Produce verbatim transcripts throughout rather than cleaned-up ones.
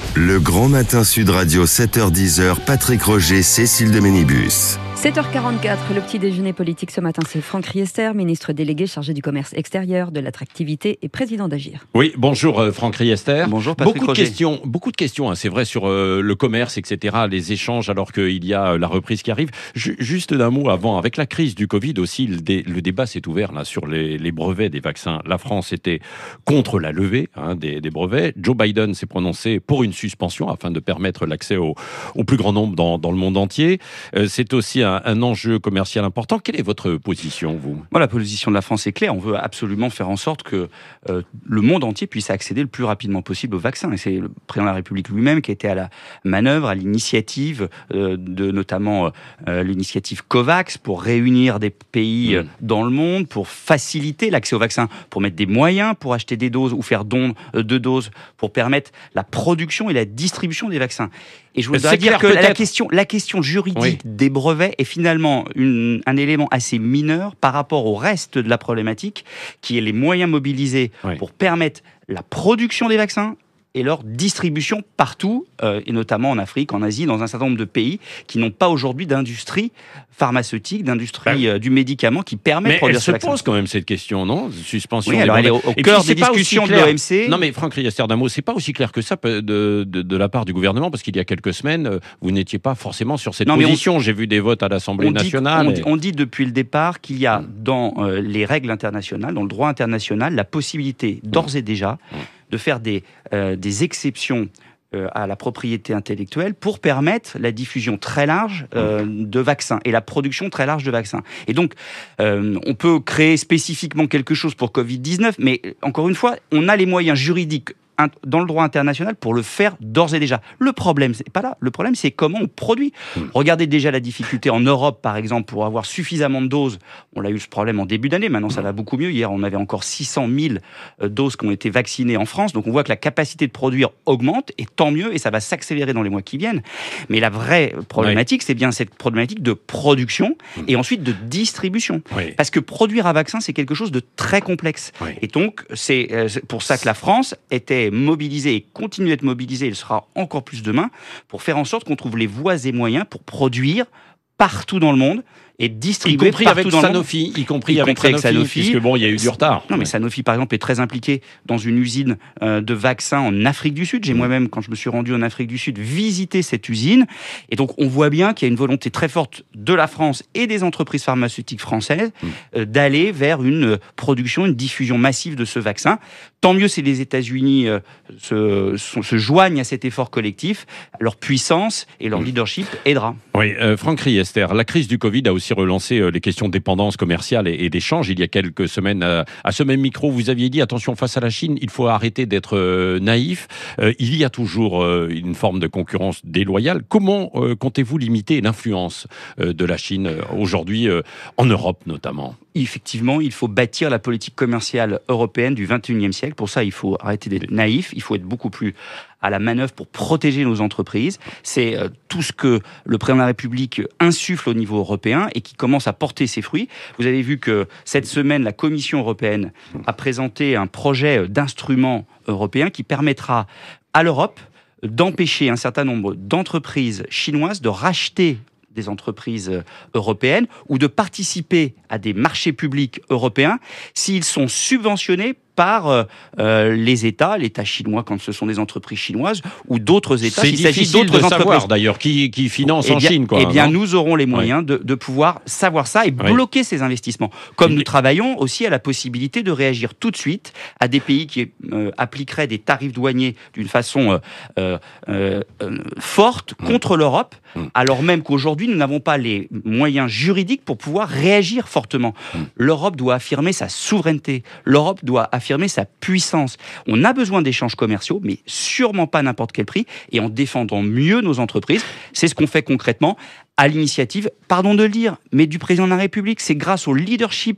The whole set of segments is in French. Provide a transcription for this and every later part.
Le Grand Matin Sud Radio, sept heures dix, Patrick Roger, Cécile de Ménibus. sept heures quarante-quatre, le petit déjeuner politique ce matin, c'est Franck Riester, ministre délégué chargé du commerce extérieur, de l'attractivité et président d'Agir. Oui, bonjour euh, Franck Riester. Bonjour Patrick beaucoup Roger. de questions, beaucoup de questions, hein, c'est vrai, sur euh, le commerce, et cetera, les échanges, alors qu'il y a euh, la reprise qui arrive. Ju- juste d'un mot avant, avec la crise du Covid aussi, le, dé- le débat s'est ouvert là sur les, les brevets des vaccins. La France était contre la levée hein, des, des brevets. Joe Biden s'est prononcé pour une suspension afin de permettre l'accès au, au plus grand nombre dans, dans le monde entier. Euh, c'est aussi un, un enjeu commercial important. Quelle est votre position, vous ? Moi, la position de la France est claire. On veut absolument faire en sorte que euh, le monde entier puisse accéder le plus rapidement possible au vaccin. Et c'est le président de la République lui-même qui a été à la manœuvre, à l'initiative euh, de notamment euh, l'initiative COVAX pour réunir des pays euh, dans le monde, pour faciliter l'accès au vaccin, pour mettre des moyens pour acheter des doses ou faire don euh, de doses, pour permettre la production et la distribution des vaccins. Et je voudrais dire clair, que peut-être. la question, la question juridique Oui. des brevets est finalement une, un élément assez mineur par rapport au reste de la problématique, qui est les moyens mobilisés Oui. pour permettre la production des vaccins et leur distribution partout, euh, et notamment en Afrique, en Asie, dans un certain nombre de pays qui n'ont pas aujourd'hui d'industrie pharmaceutique, d'industrie euh, du médicament qui permet de Mais produire elle ce se vaccin. pose quand même cette question, non ? Suspension. Oui, des alors elle est brevets. au, au Et cœur puis, des c'est pas aussi discussions de clair. l'O M C. Non mais Franck Riester d'un mot, c'est pas aussi clair que ça de, de, de la part du gouvernement, parce qu'il y a quelques semaines, euh, vous n'étiez pas forcément sur cette Non, mais on- position. J'ai vu des votes à l'Assemblée On dit, nationale. on, et- dit, on dit depuis le départ qu'il y a dans euh, les règles internationales, dans le droit international, la possibilité d'ores et déjà de faire des, euh, des exceptions euh, à la propriété intellectuelle pour permettre la diffusion très large euh, de vaccins et la production très large de vaccins. Et donc, euh, on peut créer spécifiquement quelque chose pour covid dix-neuf, mais encore une fois, on a les moyens juridiques dans le droit international pour le faire d'ores et déjà. Le problème, c'est pas là. Le problème, c'est comment on produit. Regardez déjà la difficulté en Europe, par exemple, pour avoir suffisamment de doses. On a eu ce problème en début d'année. Maintenant, ça va beaucoup mieux. Hier, on avait encore six cent mille doses qui ont été vaccinées en France. Donc, on voit que la capacité de produire augmente, et tant mieux, et ça va s'accélérer dans les mois qui viennent. Mais la vraie problématique, oui. c'est bien cette problématique de production et ensuite de distribution. Oui. Parce que produire un vaccin, c'est quelque chose de très complexe. Oui. Et donc, c'est pour ça que la France était mobilisée et continue d'être mobilisée, elle sera encore plus demain, pour faire en sorte qu'on trouve les voies et moyens pour produire partout dans le monde et distribuer y compris partout avec dans Sanofi, le monde. y compris y avec compris Sanofi, avec Sanofi, puisque bon, il y a eu du retard. Non, mais ouais. Sanofi, par exemple, est très impliqué dans une usine euh, de vaccins en Afrique du Sud. J'ai mmh. moi-même, quand je me suis rendu en Afrique du Sud, visité cette usine. Et donc, on voit bien qu'il y a une volonté très forte de la France et des entreprises pharmaceutiques françaises mmh. euh, d'aller vers une production, une diffusion massive de ce vaccin. Tant mieux si les États-Unis euh, se, se, se joignent à cet effort collectif. Leur puissance et leur mmh. leadership aidera. Oui, euh, Franck Riester, la crise du Covid a aussi relancé euh, les questions de dépendance commerciale et, et d'échange. Il y a quelques semaines, euh, à ce même micro, vous aviez dit, attention, face à la Chine, il faut arrêter d'être euh, naïf. Euh, il y a toujours euh, une forme de concurrence déloyale. Comment euh, comptez-vous limiter l'influence euh, de la Chine euh, aujourd'hui, euh, en Europe notamment ? Effectivement, il faut bâtir la politique commerciale européenne du vingt et unième siècle. Pour ça, il faut arrêter d'être naïf, il faut être beaucoup plus à la manœuvre pour protéger nos entreprises. C'est euh, tout ce que le président de la République insuffle au niveau européen et qui commence à porter ses fruits. Vous avez vu que cette semaine, la Commission européenne a présenté un projet d'instrument européen qui permettra à l'Europe d'empêcher un certain nombre d'entreprises chinoises de racheter des entreprises européennes ou de participer à des marchés publics européens s'ils sont subventionnés par euh, les États, l'État chinois quand ce sont des entreprises chinoises ou d'autres États. C'est difficile de savoir d'ailleurs qui, qui finance eh en bien, Chine. Quoi, eh bien, non nous aurons les moyens ouais. de, de pouvoir savoir ça et ouais. bloquer ces investissements. Comme et nous travaillons aussi à la possibilité de réagir tout de suite à des pays qui euh, appliqueraient des tarifs douaniers d'une façon euh, euh, euh, forte mmh. contre l'Europe, mmh. alors même qu'aujourd'hui nous n'avons pas les moyens juridiques pour pouvoir réagir fortement. Mmh. L'Europe doit affirmer sa souveraineté. L'Europe doit affirmer sa puissance. On a besoin d'échanges commerciaux, mais sûrement pas à n'importe quel prix, et en défendant mieux nos entreprises. C'est ce qu'on fait concrètement à l'initiative, pardon de le dire, mais du président de la République. C'est grâce au leadership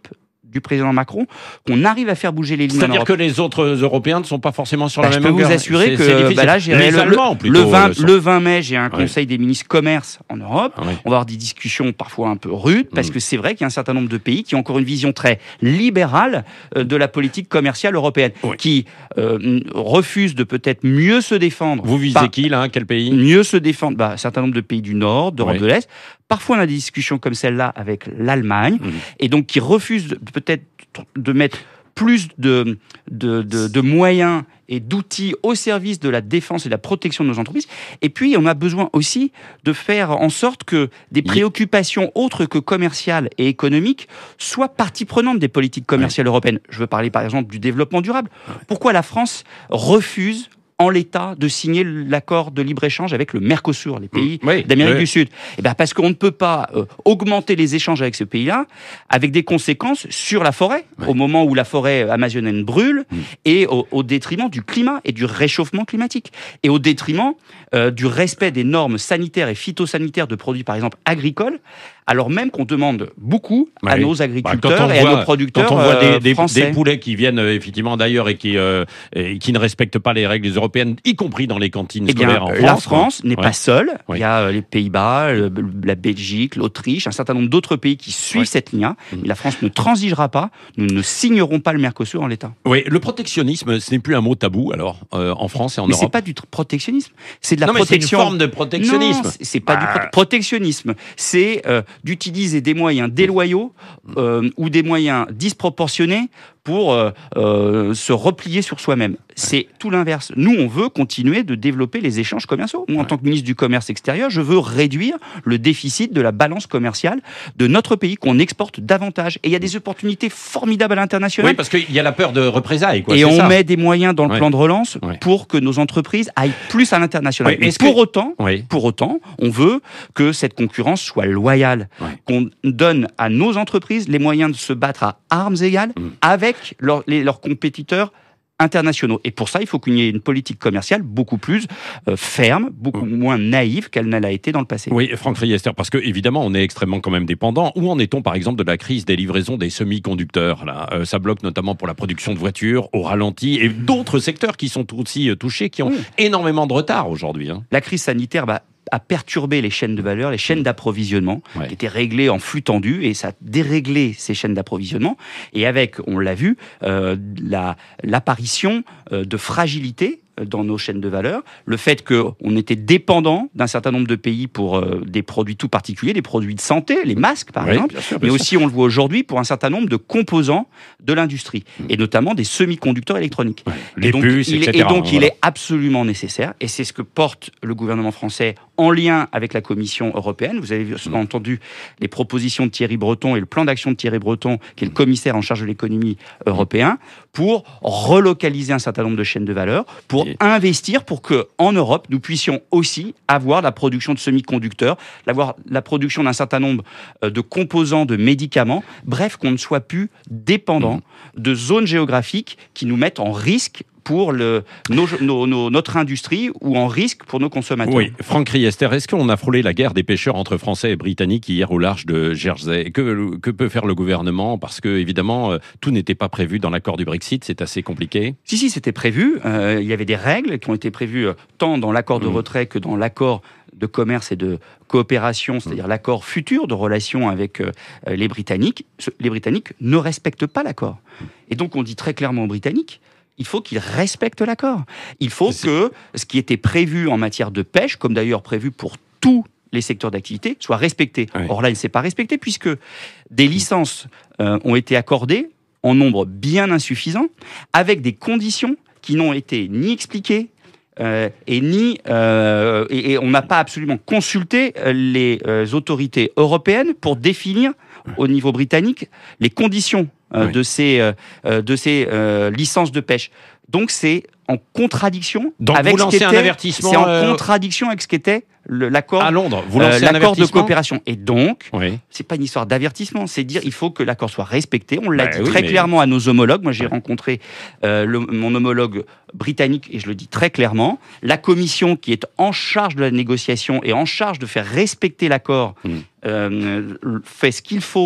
du président Macron, qu'on arrive à faire bouger les lignes. C'est-à-dire que les autres Européens ne sont pas forcément sur bah, la même longueur. Je peux longueur. vous assurer c'est, que c'est bah là, j'ai les le, Allemands, le, plutôt, le, vingt, le, sont... le vingt mai, j'ai un oui. conseil des ministres commerce en Europe. Oui. On va avoir des discussions parfois un peu rudes, parce mmh. que c'est vrai qu'il y a un certain nombre de pays qui ont encore une vision très libérale euh, de la politique commerciale européenne, oui. qui euh, refusent de peut-être mieux se défendre. Vous visez par, qui, là? Quel pays? Mieux se défendre. Bah, un certain nombre de pays du Nord, d'Europe oui. de l'Est. Parfois, on a des discussions comme celle-là avec l'Allemagne, mmh. et donc qui refusent de, peut-être de mettre plus de, de, de, de moyens et d'outils au service de la défense et de la protection de nos entreprises. Et puis, on a besoin aussi de faire en sorte que des préoccupations autres que commerciales et économiques soient partie prenante des politiques commerciales ouais. européennes. Je veux parler, par exemple, du développement durable. Ouais. Pourquoi la France refuse en l'état de signer l'accord de libre-échange avec le Mercosur, les pays oui, d'Amérique oui. du Sud? Eh bien, parce qu'on ne peut pas euh, augmenter les échanges avec ce pays-là avec des conséquences sur la forêt, oui. au moment où la forêt amazonienne brûle, mmh. et au, au détriment du climat et du réchauffement climatique, et au détriment euh, du respect des normes sanitaires et phytosanitaires de produits, par exemple, agricoles, alors même qu'on demande beaucoup oui. à nos agriculteurs bah, et voit, à nos producteurs quand on voit euh, des, français. Des poulets qui viennent euh, effectivement d'ailleurs et qui, euh, et qui ne respectent pas les règles européennes, y compris dans les cantines eh bien, scolaires en France. La France n'est ouais. pas seule. Oui. Il y a euh, les Pays-Bas, le, la Belgique, l'Autriche, un certain nombre d'autres pays qui suivent oui. cette ligne. Mmh. Mais la France ne transigera pas. Nous ne signerons pas le Mercosur en l'état. Oui, le protectionnisme, ce n'est plus un mot tabou alors euh, en France et en mais Europe. Mais c'est pas du protectionnisme. C'est de la non, protection. Mais c'est une forme de protectionnisme. Non, c'est pas ah. du prote- protectionnisme. C'est euh, d'utiliser des moyens déloyaux euh, ou des moyens disproportionnés pour euh, euh, se replier sur soi-même. C'est tout l'inverse. Nous, on veut continuer de développer les échanges commerciaux. Moi, en tant que ministre du Commerce extérieur, je veux réduire le déficit de la balance commerciale de notre pays, qu'on exporte davantage. Et il y a des opportunités formidables à l'international. Oui, parce qu'il y a la peur de représailles. Quoi, et c'est on ça. met des moyens dans le ouais. plan de relance ouais. pour que nos entreprises aillent plus à l'international. Ouais, Et pour, que... autant, ouais. pour autant, on veut que cette concurrence soit loyale, ouais. qu'on donne à nos entreprises les moyens de se battre à armes égales mmh. avec leur, les, leurs compétiteurs internationaux. Et pour ça, il faut qu'il y ait une politique commerciale beaucoup plus euh, ferme, beaucoup mmh. moins naïve qu'elle ne l'a été dans le passé. Oui, Franck Riester, parce que évidemment, on est extrêmement quand même dépendant. Où en est-on, par exemple, de la crise des livraisons des semi-conducteurs là euh, ça bloque notamment pour la production de voitures, au ralenti, et d'autres secteurs qui sont aussi euh, touchés, qui ont mmh. énormément de retard aujourd'hui. Hein. La crise sanitaire, bah, a perturbé les chaînes de valeur, les chaînes d'approvisionnement, ouais. qui étaient réglées en flux tendu, et ça a déréglé ces chaînes d'approvisionnement. Et avec, on l'a vu, euh, la, l'apparition euh, de fragilité dans nos chaînes de valeur, le fait qu'on était dépendant d'un certain nombre de pays pour euh, des produits tout particuliers, des produits de santé, les masques par oui, exemple, bien sûr, bien mais sûr. Aussi, on le voit aujourd'hui, pour un certain nombre de composants de l'industrie, mmh. et notamment des semi-conducteurs électroniques. Ouais, les et donc, puces, il, et cetera. Et donc, voilà. il est absolument nécessaire, et c'est ce que porte le gouvernement français en lien avec la Commission européenne. Vous avez mmh. entendu les propositions de Thierry Breton et le plan d'action de Thierry Breton, qui est le commissaire en charge de l'économie européen, pour relocaliser un certain nombre de chaînes de valeur, pour et... investir pour que en Europe nous puissions aussi avoir la production de semi-conducteurs, avoir la production d'un certain nombre de composants de médicaments, bref, qu'on ne soit plus dépendant mmh. de zones géographiques qui nous mettent en risque pour le, nos, nos, nos, notre industrie ou en risque pour nos consommateurs. Oui, Franck Riester, est-ce qu'on a frôlé la guerre des pêcheurs entre Français et Britanniques hier au large de Jersey? Que, que peut faire le gouvernement? Parce que, évidemment, tout n'était pas prévu dans l'accord du Brexit, c'est assez compliqué. Si, si, c'était prévu. Euh, il y avait des règles qui ont été prévues tant dans l'accord de mmh. retrait que dans l'accord de commerce et de coopération, c'est-à-dire mmh. l'accord futur de relations avec euh, les Britanniques. Les Britanniques ne respectent pas l'accord. Et donc, on dit très clairement aux Britanniques, il faut qu'ils respectent l'accord. Il faut c'est... que ce qui était prévu en matière de pêche, comme d'ailleurs prévu pour tous les secteurs d'activité, soit respecté. Oui. Or là, il ne s'est pas respecté puisque des licences euh, ont été accordées en nombre bien insuffisant, avec des conditions qui n'ont été ni expliquées, Euh, et, ni, euh, et, et on n'a pas absolument consulté les euh, autorités européennes pour définir au niveau britannique les conditions euh, oui. de ces, euh, de ces euh, licences de pêche. Donc c'est en contradiction Donc avec vous lancez ce qu'était, un avertissement c'est en euh... contradiction avec ce qu'était le, l'accord, à Londres. Vous lancez euh, un l'accord de avertissement coopération. Et donc, oui. c'est pas une histoire d'avertissement, c'est dire il faut que l'accord soit respecté. On l'a bah, dit oui, très mais... clairement à nos homologues. Moi, j'ai ouais. rencontré rencontré euh, le, mon homologue britannique et je le dis très clairement. La commission qui est en charge de la négociation et en charge de faire respecter l'accord mmh. euh, fait ce qu'il faut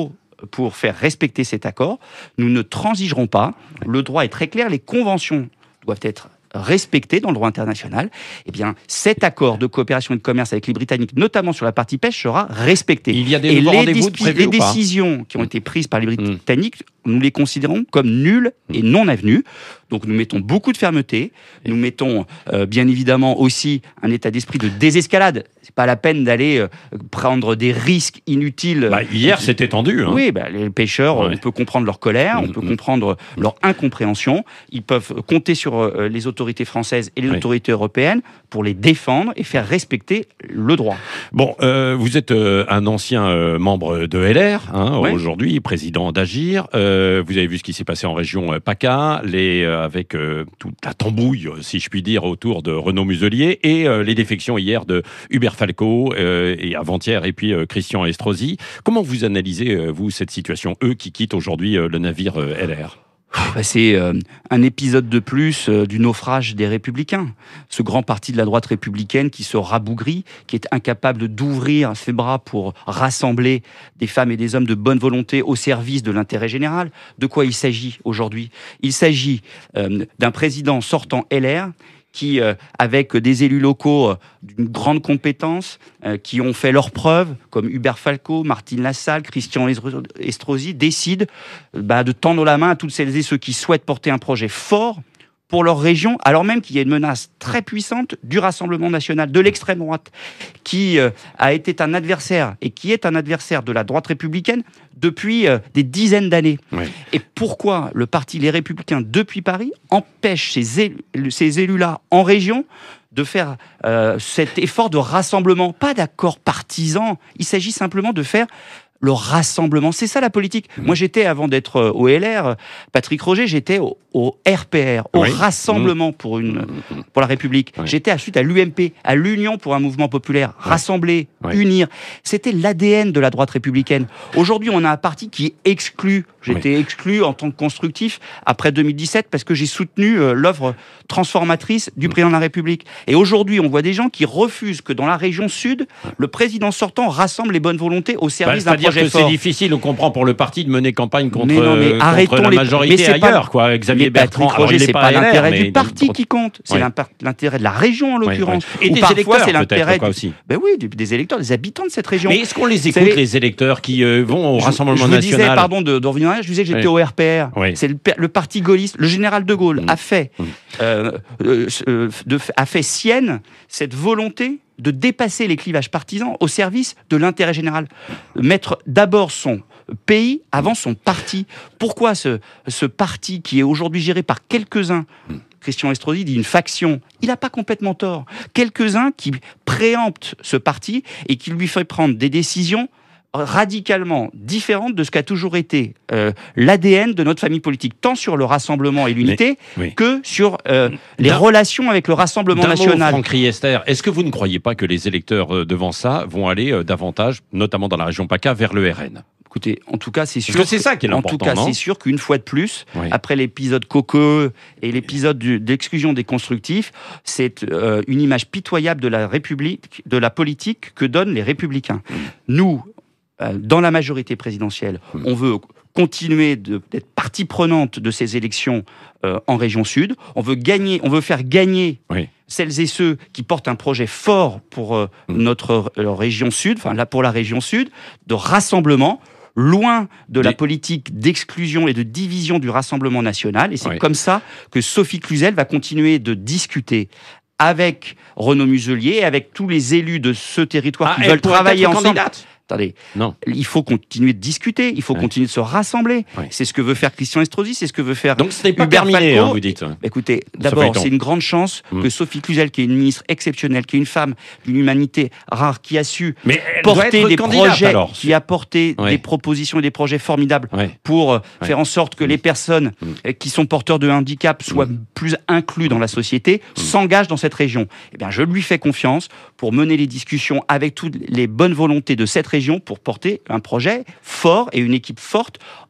pour faire respecter cet accord. Nous ne transigerons pas. Le droit est très clair. Les conventions doivent être respectées dans le droit international. Eh bien, cet accord de coopération et de commerce avec les Britanniques, notamment sur la partie pêche, sera respecté. Il y a des et nouveaux les, rendez-vous de prévus les ou pas décisions qui ont été prises par les Britanniques, nous les considérons comme nulles et non avenues. Donc nous mettons beaucoup de fermeté. Nous mettons euh, bien évidemment aussi un état d'esprit de désescalade. C'est pas la peine d'aller euh, prendre des risques inutiles. Bah, hier, c'était tendu. Hein. Oui, bah, les pêcheurs, ouais. on peut comprendre leur colère, mmh, on peut mmh. comprendre leur incompréhension. Ils peuvent compter sur euh, les autorités françaises et les oui. autorités européennes pour les défendre et faire respecter le droit. Bon, euh, vous êtes euh, un ancien euh, membre de L R, hein, ouais. aujourd'hui président d'Agir. Euh, vous avez vu ce qui s'est passé en région euh, PACA, les, euh, avec euh, toute la tambouille, si je puis dire, autour de Renaud Muselier et euh, les défections hier de Hubert Falco euh, et avant-hier, et puis euh, Christian Estrosi. Comment vous analysez, euh, vous, cette situation, eux qui quittent aujourd'hui euh, le navire euh, L R ? C'est euh, un épisode de plus euh, du naufrage des Républicains. Ce grand parti de la droite républicaine qui se rabougrit, qui est incapable d'ouvrir ses bras pour rassembler des femmes et des hommes de bonne volonté au service de l'intérêt général. De quoi il s'agit aujourd'hui ? Il s'agit euh, d'un président sortant L R qui, euh, avec des élus locaux euh, d'une grande compétence, euh, qui ont fait leurs preuves, comme Hubert Falco, Martine Lassalle, Christian Estrosi, décident euh, bah, de tendre la main à toutes celles et ceux qui souhaitent porter un projet fort pour leur région, alors même qu'il y a une menace très puissante du Rassemblement national, de l'extrême droite, qui euh, a été un adversaire, et qui est un adversaire de la droite républicaine depuis euh, des dizaines d'années. Oui. Et pourquoi le parti Les Républicains, depuis Paris, empêche ces, élus, ces élus-là en région de faire euh, cet effort de rassemblement, pas d'accord partisan, il s'agit simplement de faire le rassemblement, c'est ça la politique. Mmh. Moi j'étais, avant d'être au L R, Patrick Roger, j'étais au, au R P R, au oui. Rassemblement mmh. pour, une, pour la République. Oui. J'étais ensuite à l'U M P, à l'Union pour un mouvement populaire, oui. rassembler, oui. unir. C'était l'A D N de la droite républicaine. Aujourd'hui on a un parti qui est exclu. J'étais oui. exclu en tant que constructif après deux mille dix-sept parce que j'ai soutenu euh, l'œuvre transformatrice du mmh. président de la République. Et aujourd'hui on voit des gens qui refusent que dans la région sud, le président sortant rassemble les bonnes volontés au service bah, d'un projet que fort. C'est difficile, on comprend, pour le parti de mener campagne contre, mais non, mais euh, contre la les... majorité mais ailleurs. Pas... Quoi. Xavier mais Bertrand, Patrick Roger, c'est pas, pas l'intérêt du parti donc... qui compte, c'est ouais. l'intérêt de la région en l'occurrence. Ouais, ouais. Et ou des parfois, électeurs c'est l'intérêt quoi, aussi. Ben oui, des électeurs, des habitants de cette région. Mais est-ce qu'on les écoute, savez... les électeurs qui euh, vont au je, Rassemblement je vous national disais, pardon de, de revenir, je disais que j'étais ouais. au R P R. Ouais. C'est le, le parti gaulliste. Le général de Gaulle mmh. a fait mmh. euh, euh, de, a fait sienne cette volonté de dépasser les clivages partisans au service de l'intérêt général. Mettre d'abord son pays avant son parti. Pourquoi ce, ce parti qui est aujourd'hui géré par quelques-uns, Christian Estrosi dit une faction, il n'a pas complètement tort. Quelques-uns qui préemptent ce parti et qui lui fait prendre des décisions radicalement différente de ce qu'a toujours été euh, l'A D N de notre famille politique, tant sur le rassemblement et l'unité Mais, oui. que sur euh, les d'un, relations avec le Rassemblement d'un national. Mot, Franck Riester, est-ce que vous ne croyez pas que les électeurs euh, devant ça vont aller euh, davantage, notamment dans la région PACA, vers le R N ? Écoutez, en tout cas, c'est sûr. Parce que c'est ça qui est important, En tout cas, non c'est sûr qu'une fois de plus, oui. après l'épisode Coco et l'épisode du, d'exclusion des constructifs, c'est euh, une image pitoyable de la République, de la politique que donnent les Républicains. Mmh. Nous, euh, dans la majorité présidentielle, mmh. on veut continuer de, d'être partie prenante de ces élections euh, en région sud. On veut gagner, on veut faire gagner. Oui. Celles et ceux qui portent un projet fort pour euh, mmh. notre euh, région sud, enfin là pour la région sud, de rassemblement. Loin de la politique d'exclusion et de division du Rassemblement national. Et c'est oui. comme ça que Sophie Cluzel va continuer de discuter avec Renaud Muselier et avec tous les élus de ce territoire ah, qui veulent travailler ensemble. Candidate. Attendez, non. il faut continuer de discuter, il faut ouais. continuer de se rassembler. Ouais. C'est ce que veut faire Christian Estrosi, c'est ce que veut faire Donc ce n'est pas Hubert terminé, Falco. Hein, vous dites. Écoutez, d'abord, c'est une grande chance mmh. que Sophie Cluzel, qui est une ministre exceptionnelle, qui est une femme d'une humanité rare, qui a su Mais porter des projets, alors. qui a porté ouais. des propositions et des projets formidables ouais. pour ouais. faire en sorte que mmh. les personnes mmh. qui sont porteurs de handicap soient mmh. plus inclus dans la société, mmh. s'engagent dans cette région. Eh bien, je lui fais confiance pour mener les discussions avec toutes les bonnes volontés de cette région pour porter un projet fort et une équipe forte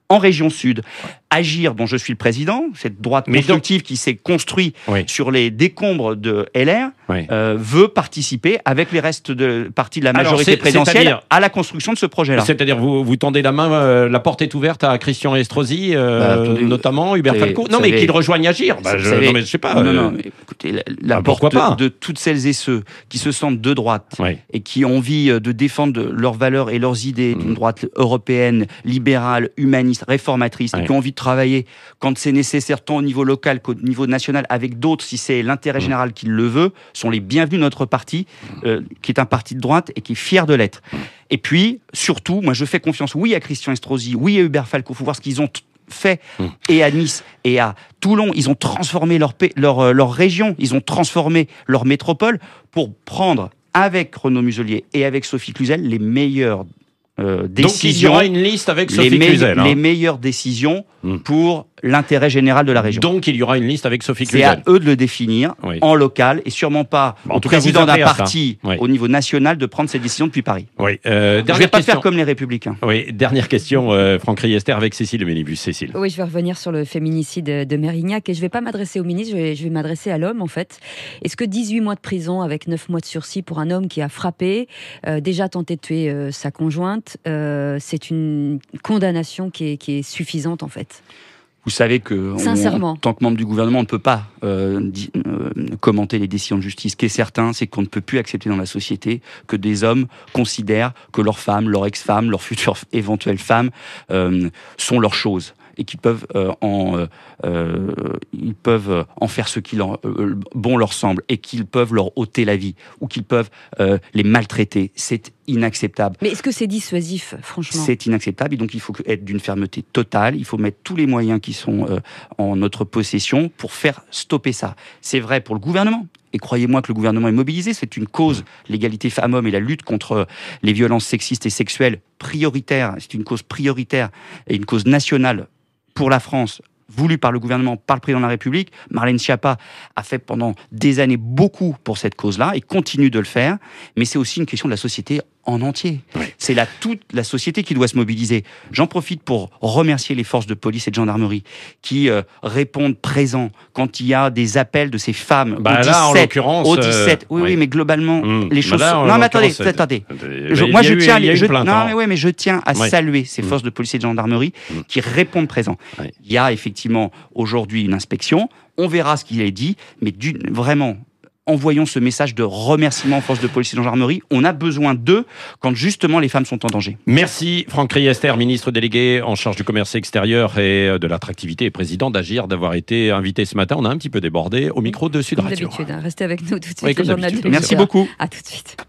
en région sud. Agir, dont je suis le président, cette droite Mais constructive donc... qui s'est construite oui. sur les décombres de L R, oui. euh, veut participer avec les restes de partie de la majorité Alors, présidentielle à la construction de ce projet-là. C'est-à-dire, vous, vous tendez la main, euh, la porte est ouverte à Christian Estrosi, euh, bah, attendez, notamment Hubert Falco. Non, mais qu'il rejoigne Agir. Bah, je, savez, non, mais je sais pas. Non, euh... non, mais écoutez, la, la ah, porte de, de toutes celles et ceux qui se sentent de droite oui. et qui ont envie de défendre leurs valeurs et leurs idées mmh. d'une droite européenne, libérale, humaniste, réformatrice, oui. et qui ont envie de travailler quand c'est nécessaire, tant au niveau local qu'au niveau national, avec d'autres, si c'est l'intérêt général qui le veut, sont les bienvenus de notre parti, euh, qui est un parti de droite et qui est fier de l'être. Et puis, surtout, moi je fais confiance, oui, à Christian Estrosi, oui, à Hubert Falco, il faut voir ce qu'ils ont t- fait, mmh. et à Nice, et à Toulon, ils ont transformé leur, pa- leur, euh, leur région, ils ont transformé leur métropole pour prendre, avec Renaud Muselier et avec Sophie Cluzel, les meilleures euh, décisions. Donc il y aura une liste avec Sophie les Cluzel. Me- hein. Les meilleures décisions mmh. pour l'intérêt général de la région. Donc il y aura une liste avec Sophie Cluzel. C'est à eux de le définir oui. en local et sûrement pas bon, au président d'un parti oui. au niveau national de prendre cette décision depuis Paris. Oui. Euh, je ne vais pas question. faire comme les Républicains. Oui. Dernière question, euh, Franck Riester avec Cécile de Ménibus. Cécile. Oui, je vais revenir sur le féminicide de Mérignac et je ne vais pas m'adresser au ministre, je vais, je vais m'adresser à l'homme en fait. Est-ce que dix-huit mois de prison avec neuf mois de sursis pour un homme qui a frappé, euh, déjà tenté de tuer euh, sa conjointe, euh, c'est une condamnation qui est, qui est suffisante en fait? Vous savez que, on, en tant que membre du gouvernement, on ne peut pas euh, di- euh, commenter les décisions de justice. Ce qui est certain, c'est qu'on ne peut plus accepter dans la société que des hommes considèrent que leurs femmes, leurs ex-femmes, leurs futures éventuelles femmes euh, sont leurs choses et qu'ils peuvent euh, en euh, euh, ils peuvent en faire ce qui leur, euh, bon leur semble et qu'ils peuvent leur ôter la vie ou qu'ils peuvent euh, les maltraiter. C'est inacceptable. Mais est-ce que c'est dissuasif, franchement? C'est inacceptable et donc il faut être d'une fermeté totale. Il faut mettre tous les moyens qui sont euh, en notre possession pour faire stopper ça. C'est vrai pour le gouvernement. Et croyez-moi que le gouvernement est mobilisé. C'est une cause, l'égalité femmes-hommes et la lutte contre les violences sexistes et sexuelles prioritaire. C'est une cause prioritaire et une cause nationale pour la France, voulue par le gouvernement, par le président de la République. Marlène Schiappa a fait pendant des années beaucoup pour cette cause-là et continue de le faire. Mais c'est aussi une question de la société en entier. Oui. C'est la, toute la société qui doit se mobiliser. J'en profite pour remercier les forces de police et de gendarmerie qui euh, répondent présents quand il y a des appels de ces femmes bah au dix-sept. Là, en l'occurrence, au dix-sept. Euh, oui, oui, oui, mais globalement, mmh. les choses... Bah là, sont... Non, mais attendez, attendez. Je, moi, je eu, tiens... Les, je, non, mais, ouais, mais je tiens à oui. saluer ces mmh. forces de police et de gendarmerie mmh. qui répondent présents. Oui. Il y a effectivement aujourd'hui une inspection. On verra ce qu'il est dit, mais du, vraiment... envoyons ce message de remerciement aux forces de police et de gendarmerie. On a besoin d'eux quand justement les femmes sont en danger. Merci Franck Riester, ministre délégué en charge du commerce extérieur et de l'attractivité et président d'Agir, d'avoir été invité ce matin. On a un petit peu débordé au micro de Sud Radio. Comme d'habitude, restez avec nous tout de suite. Oui, le journal de Merci beaucoup. À tout de suite.